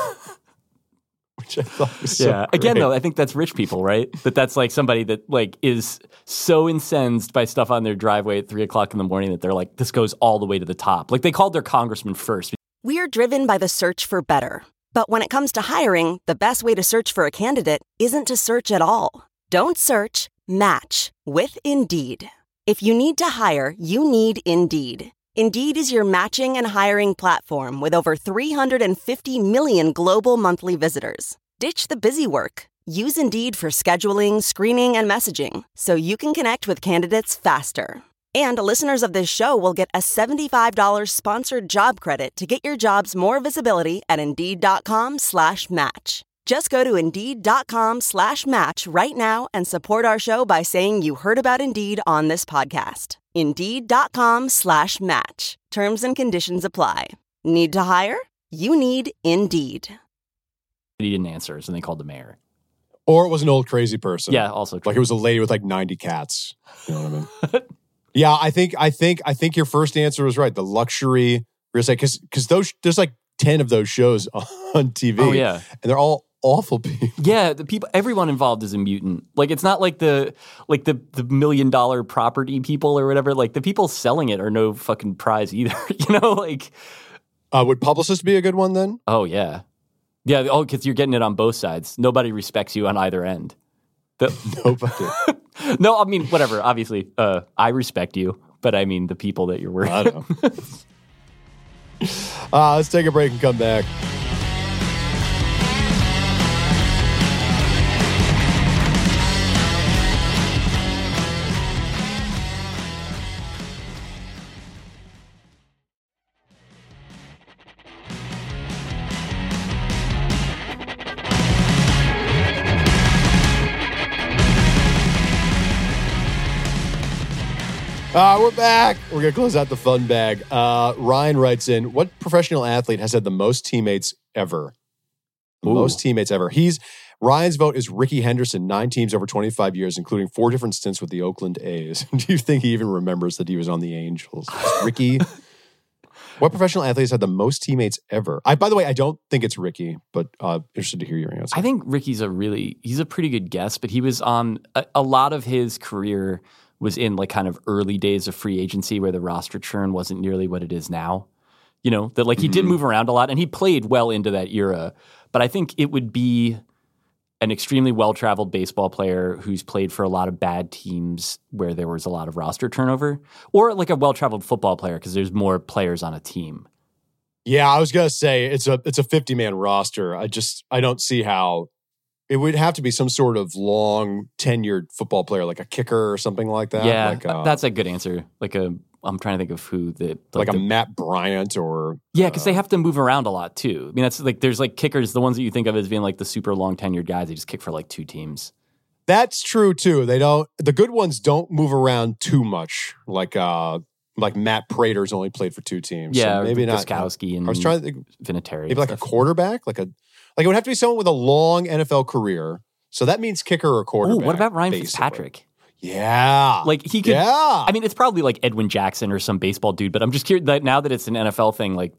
Which I thought was so great. Again, though, I think that's rich people, right? That's like somebody that like is so incensed by stuff on their driveway at 3 o'clock in the morning that they're like, this goes all the way to the top. Like they called their congressman first. We're driven by the search for better. But when it comes to hiring, the best way to search for a candidate isn't to search at all. Don't search, match with Indeed. If you need to hire, you need Indeed. Indeed is your matching and hiring platform with over 350 million global monthly visitors. Ditch the busy work. Use Indeed for scheduling, screening, and messaging so you can connect with candidates faster. And listeners of this show will get a $75 sponsored job credit to get your jobs more visibility at Indeed.com/match. Just go to Indeed.com/match right now and support our show by saying you heard about Indeed on this podcast. Indeed.com/match. Terms and conditions apply. Need to hire? You need Indeed. He didn't answer, so they called the mayor. Or it was an old crazy person. Yeah, also true. Like it was a lady with like 90 cats. You know what I mean? Yeah, I think your first answer was right. The luxury real estate, because there's like 10 of those shows on TV. Oh yeah, and they're all awful people. Yeah, everyone involved is a mutant. Like it's not like the $1 million property people or whatever. Like the people selling it are no fucking prize either. You know, like would Publicist be a good one then? Oh yeah, yeah. Oh, because you're getting it on both sides. Nobody respects you on either end. Nobody. No, I mean, whatever. Obviously, I respect you, but I mean the people that you're working. I know. Let's take a break and come back. We're back. We're going to close out the fun bag. Ryan writes in, what professional athlete has had the most teammates ever? Most teammates ever. Ryan's vote is Ricky Henderson, 9 teams over 25 years, including 4 different stints with the Oakland A's. Do you think he even remembers that he was on the Angels? Ricky. What professional athlete has had the most teammates ever? By the way, I don't think it's Ricky, but interested to hear your answer. I think Ricky's he's a pretty good guess, but he was on a lot of his career was in like kind of early days of free agency where the roster churn wasn't nearly what it is now. You know, that like he did move around a lot and he played well into that era. But I think it would be an extremely well-traveled baseball player who's played for a lot of bad teams where there was a lot of roster turnover, or like a well-traveled football player because there's more players on a team. Yeah, I was going to say it's a 50-man roster. I don't see how. It would have to be some sort of long tenured football player, like a kicker or something like that. Yeah, that's a good answer. I'm trying to think of who like a Matt Bryant or because they have to move around a lot too. I mean, that's like there's like kickers, the ones that you think of as being like the super long tenured guys. They just kick for like 2 teams. That's true too. The good ones don't move around too much. Like Matt Prater's only played for 2 teams. Yeah, so maybe not. Guskowski and I was trying to think Vinatieri. Maybe like a quarterback, like it would have to be someone with a long NFL career. So that means kicker or quarterback. Ooh, what about Ryan basically. Fitzpatrick? Yeah. Like he could, I mean, it's probably like Edwin Jackson or some baseball dude, but I'm just curious that now that it's an NFL thing, like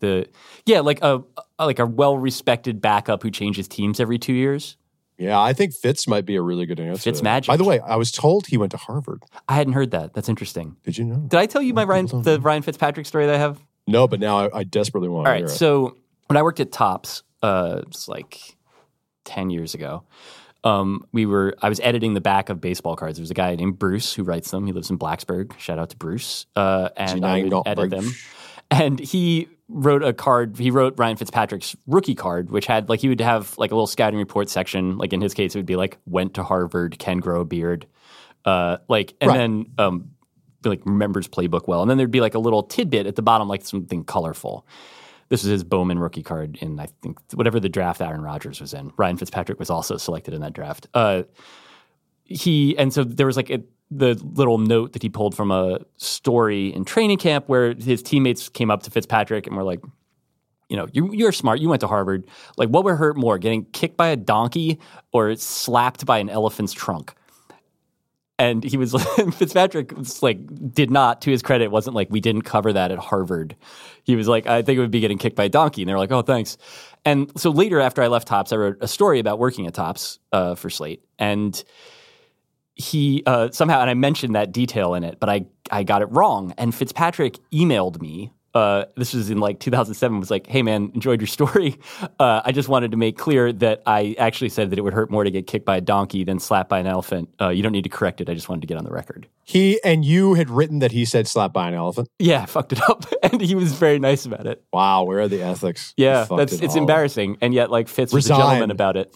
a well-respected backup who changes teams every 2 years. Yeah, I think Fitz might be a really good answer. Fitz magic. By the way, I was told he went to Harvard. I hadn't heard that. That's interesting. Did you know? Did I tell you the Ryan Fitzpatrick story that I have? No, but now I desperately want to hear it. All right, so when I worked at Topps, it's like 10 years ago, I was editing the back of baseball cards. There was a guy named Bruce who writes them. He lives in Blacksburg. Shout out to Bruce. And I would edit them. And he wrote a card. He wrote Ryan Fitzpatrick's rookie card, which had he would have like a little scouting report section. Like in his case, it would be like went to Harvard, can grow a beard, then remembers playbook well. And then there'd be like a little tidbit at the bottom, like something colorful. This was his Bowman rookie card in, I think, whatever the draft Aaron Rodgers was in. Ryan Fitzpatrick was also selected in that draft. And so there was like the little note that he pulled from a story in training camp where his teammates came up to Fitzpatrick and were like, you know, you're smart. You went to Harvard. Like, what would hurt more, getting kicked by a donkey or slapped by an elephant's trunk? And he was Fitzpatrick was like, did not, to his credit, wasn't like, we didn't cover that at Harvard. He was like, I think it would be getting kicked by a donkey. And they were like, oh, thanks. And so later, after I left Topps, I wrote a story about working at Topps for Slate. And he somehow, and I mentioned that detail in it, but I got it wrong. And Fitzpatrick emailed me. This was in like 2007, was like, hey man, enjoyed your story. I just wanted to make clear that I actually said that it would hurt more to get kicked by a donkey than slapped by an elephant. You don't need to correct it. I just wanted to get on the record. You had written that he said slapped by an elephant? Yeah, I fucked it up. And he was very nice about it. Wow, where are the ethics? Yeah, it's embarrassing. And yet like Fitz was a gentleman about it.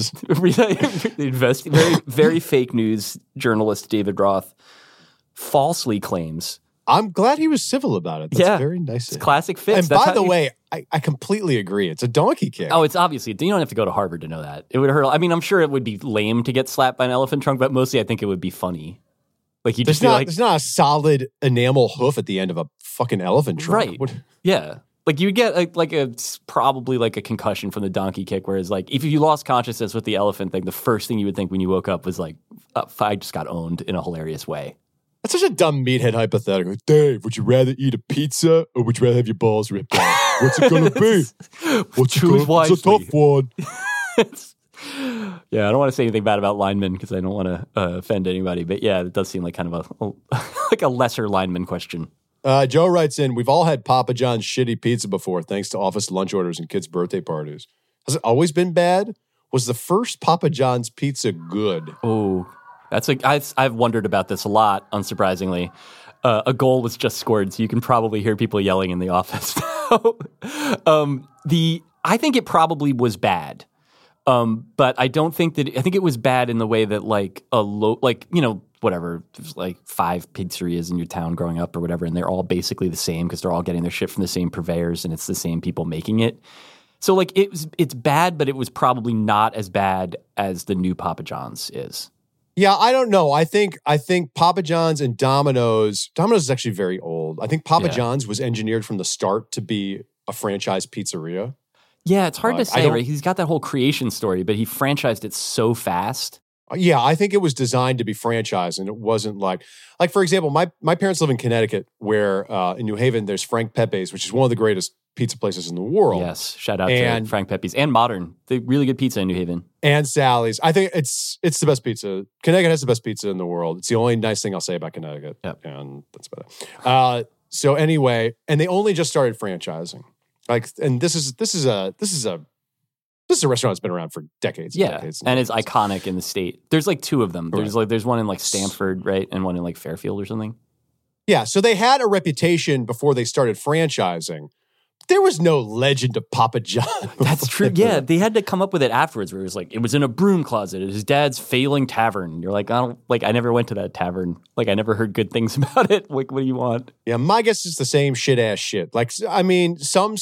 Very, very fake news journalist David Roth falsely claims. I'm glad he was civil about it. That's very nice. It's classic Fitz. And by the way, I completely agree. It's a donkey kick. Oh, it's obviously, you don't have to go to Harvard to know that. It would hurt. I mean, I'm sure it would be lame to get slapped by an elephant trunk, but mostly I think it would be funny. Like you just there's not a solid enamel hoof at the end of a fucking elephant trunk. Right. Yeah. Like you would get probably like a concussion from the donkey kick, whereas like if you lost consciousness with the elephant thing, the first thing you would think when you woke up was like, I just got owned in a hilarious way. That's such a dumb meathead hypothetical. Dave, would you rather eat a pizza or would you rather have your balls ripped out? What's it going to be? It's a tough one. Yeah, I don't want to say anything bad about linemen because I don't want to offend anybody. But yeah, it does seem like kind of like a lesser lineman question. Joe writes in, we've all had Papa John's shitty pizza before thanks to office lunch orders and kids' birthday parties. Has it always been bad? Was the first Papa John's pizza good? Oh, I've wondered about this a lot, unsurprisingly. A goal was just scored, so you can probably hear people yelling in the office. I think it probably was bad. But I don't think I think it was bad in the way that whatever, there's like 5 pizzerias in your town growing up or whatever, and they're all basically the same because they're all getting their shit from the same purveyors and it's the same people making it. So like it's bad, but it was probably not as bad as the new Papa John's is. Yeah, I don't know. I think Papa John's and Domino's is actually very old. I think Papa John's was engineered from the start to be a franchise pizzeria. Yeah, it's hard to say, right? He's got that whole creation story, but he franchised it so fast. Yeah, I think it was designed to be franchised, and it wasn't like for example, my parents live in Connecticut, where in New Haven there's Frank Pepe's, which is one of the greatest pizza places in the world. Yes, shout out to Frank Pepe's and Modern. They really good pizza in New Haven. And Sally's. I think it's the best pizza. Connecticut has the best pizza in the world. It's the only nice thing I'll say about Connecticut. Yep. And that's about it. So anyway, and they only just started franchising. And this is a restaurant that's been around for decades. And decades and it's iconic in the state. There's like 2 of them. There's one in like Stamford, right, and one in like Fairfield or something. Yeah, so they had a reputation before they started franchising. There was no legend of Papa John. That's true. Yeah, they had to come up with it afterwards where it was like, it was in a broom closet at his dad's failing tavern. You're like, I never went to that tavern. Like, I never heard good things about it. Like, what do you want? Yeah, my guess is the same shit-ass shit. Like, I mean, some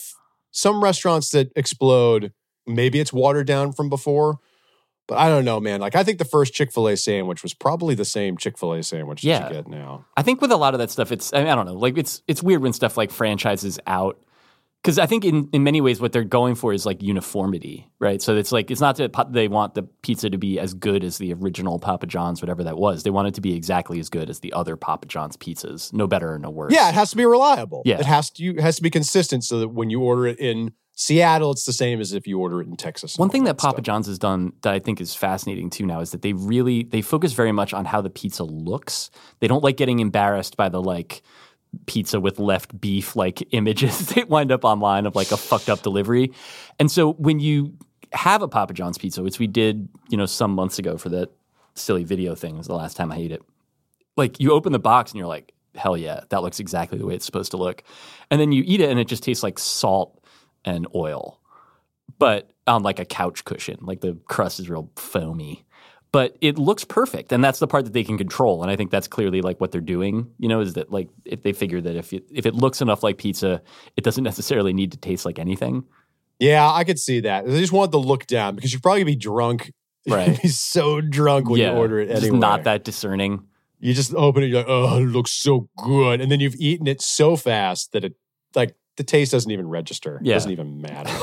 restaurants that explode, maybe it's watered down from before. But I don't know, man. Like, I think the first Chick-fil-A sandwich was probably the same Chick-fil-A sandwich that you get now. I think with a lot of that stuff, I don't know. Like, it's weird when stuff like franchises out. Because I think in many ways what they're going for is like uniformity, right? So it's like, it's not that they want the pizza to be as good as the original Papa John's, whatever that was. They want it to be exactly as good as the other Papa John's pizzas. No better or no worse. Yeah, it has to be reliable. Yeah. It has to be consistent so that when you order it in Seattle, it's the same as if you order it in Texas. One thing that Papa John's has done that I think is fascinating too now is that they focus very much on how the pizza looks. They don't like getting embarrassed by the like pizza with left beef like images they wind up online of like a fucked up delivery. And so when you have a Papa John's pizza, which we did, some months ago for that silly video thing, was the last time I ate it. Like you open the box and you're like, hell yeah, that looks exactly the way it's supposed to look. And then you eat it and it just tastes like salt and oil, but on like a couch cushion. Like the crust is real foamy. but it looks perfect, and that's the part that they can control. And I think that's clearly like what they're doing. Is that like if they figure that if it looks enough like pizza, it doesn't necessarily need to taste like anything. Yeah, I could see that. They just want the look down because you'd probably be drunk. Right, you'd be so drunk when you order it. Just not that discerning. You just open it, you're like, oh, it looks so good, and then you've eaten it so fast that it like the taste doesn't even register. It doesn't even matter.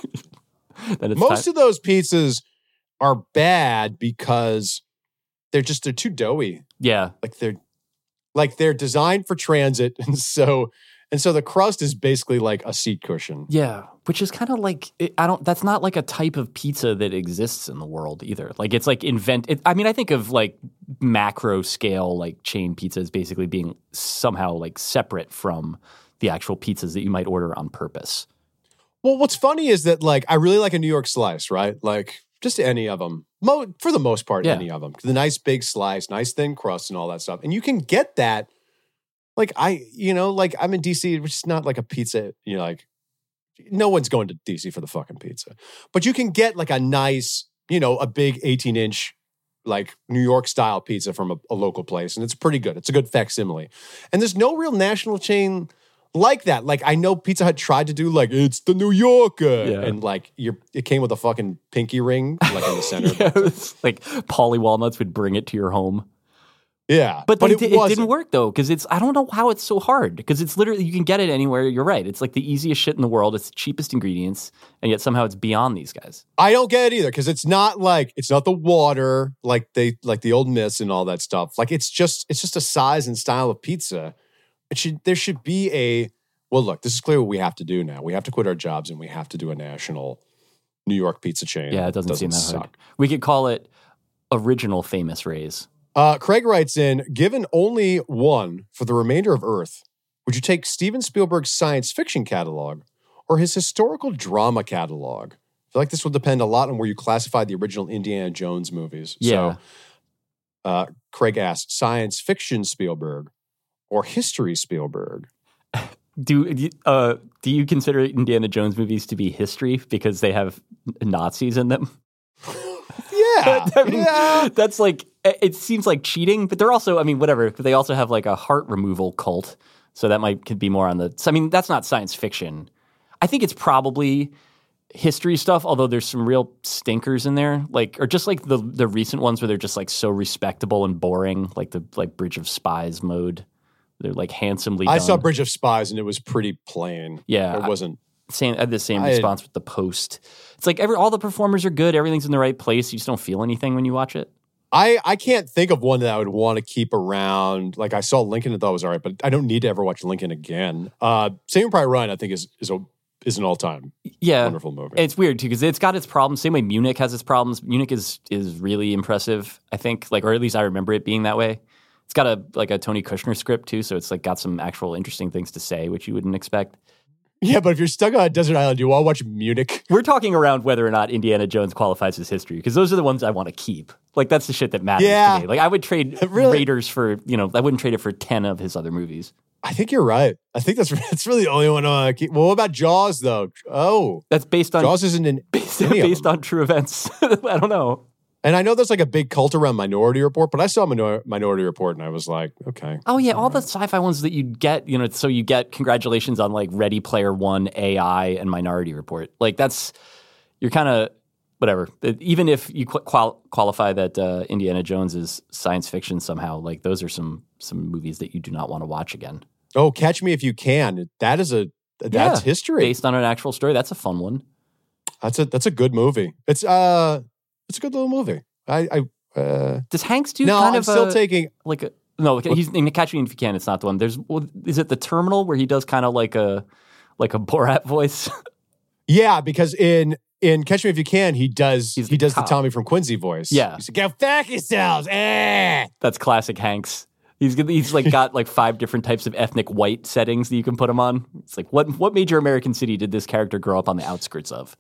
Most of those pizzas are bad because they're too doughy. Yeah. They're designed for transit, and so the crust is basically like a seat cushion. Yeah, which is kind of like that's not like a type of pizza that exists in the world either. Like it's like I think of like macro scale like chain pizzas basically being somehow like separate from the actual pizzas that you might order on purpose. Well, what's funny is that like I really like a New York slice, right? Like just any of them. For the most part, any of them. The nice big slice, nice thin crust and all that stuff. And you can get that. Like I'm in DC, which is not like a pizza, like no one's going to DC for the fucking pizza. But you can get like a nice, a big 18-inch like New York style pizza from a local place. And it's pretty good. It's a good facsimile. And there's no real national chain like that. Like I know Pizza Hut tried to do like, it's the New Yorker. And like it came with a fucking pinky ring like in the center. It was like Pauly Walnuts would bring it to your home. Yeah. But it didn't work though, because I don't know how it's so hard, because it's literally, you can get it anywhere. You're right. It's like the easiest shit in the world. It's the cheapest ingredients, and yet somehow it's beyond these guys. I don't get it either, because it's not the water, like the old myths and all that stuff. Like it's just a size and style of pizza. There should be look, this is clearly what we have to do now. We have to quit our jobs and we have to do a national New York pizza chain. Yeah, it doesn't seem that hard. We could call it Original Famous Rays. Craig writes in, given only one for the remainder of Earth, would you take Steven Spielberg's science fiction catalog or his historical drama catalog? I feel like this will depend a lot on where you classify the original Indiana Jones movies. Yeah. So Craig asks, science fiction Spielberg or history Spielberg? Do you consider Indiana Jones movies to be history because they have Nazis in them? Yeah. That's like, it seems like cheating, but they're also, whatever. But they also have like a heart removal cult. So that could be more on that's not science fiction. I think it's probably history stuff, although there's some real stinkers in there. Or just like the recent ones where they're just like so respectable and boring, like the Bridge of Spies mode. They're like handsomely done. I saw Bridge of Spies and it was pretty plain. Yeah. It wasn't. I had the same response with The Post. It's like all the performers are good. Everything's in the right place. You just don't feel anything when you watch it. I can't think of one that I would want to keep around. Like I saw Lincoln and thought it was all right, but I don't need to ever watch Lincoln again. Saving Private Ryan, I think is an all-time wonderful movie. It's weird too because it's got its problems. Same way Munich has its problems. Munich is really impressive, I think, or at least I remember it being that way. It's got a Tony Kushner script too, so it's like got some actual interesting things to say, which you wouldn't expect. Yeah, but if you're stuck on a desert island, you want to watch Munich? We're talking around whether or not Indiana Jones qualifies as history, because those are the ones I want to keep. Like, that's the shit that matters to me. Like, I would trade Raiders for, I wouldn't trade it for 10 of his other movies. I think you're right. I think that's really the only one I want to keep. Well, what about Jaws, though? Oh. That's based on... Jaws isn't based on true events. I don't know. And I know there's like a big cult around Minority Report, but I saw Minority Report and I was like, okay. Oh, yeah. All the sci-fi ones that you get, so you get congratulations on like Ready Player One, AI, and Minority Report. Like you're kind of, whatever. Even if you qualify that Indiana Jones is science fiction somehow, like those are some movies that you do not want to watch again. Oh, Catch Me If You Can. That's history. Based on an actual story. That's a fun one. That's a good movie. It's a good little movie. Does Hanks do no, kind I'm of still taking... he's in Catch Me If You Can. It's not the one. Is it The Terminal where he does kind of like a Borat voice? Yeah, because in Catch Me If You Can, he does the Tommy from Quincy voice. Yeah. He's like, go fuck yourselves. That's classic Hanks. He's like got like 5 different types of ethnic white settings that you can put him on. It's like, what major American city did this character grow up on the outskirts of?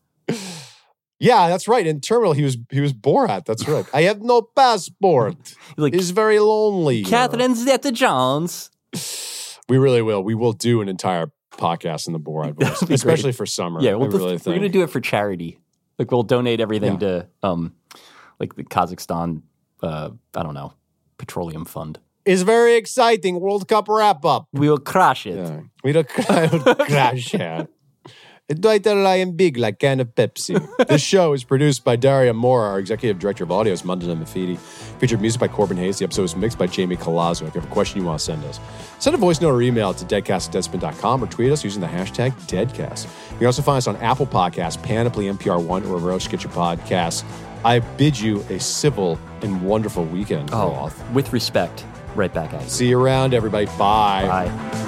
Yeah, that's right. In Terminal, he was Borat. That's right. I have no passport. He's very lonely. Catherine Zeta-Jones. We really will. We will do an entire podcast in the Borat voice, especially for summer. Yeah, we're going to do it for charity. Like we'll donate everything to like the Kazakhstan I don't know, petroleum fund. It's very exciting. World Cup wrap-up. We will crush it. Yeah. We'll crash it. Do I am big like can of Pepsi. This show is produced by Daria Moore. Our executive director of audio is Mandana Mafidi. Featured music by Corbin Hayes. The episode was mixed by Jamie Colazzo. If you have a question you want to send us, send a voice note or email to deadcast@deadspin.com or tweet us using the hashtag Deadcast. You can also find us on Apple Podcasts, Panoply, NPR One, or wherever else you get your podcasts. I bid you a civil and wonderful weekend, Roth. With respect. Right back at you. See you around, everybody. Bye. Bye.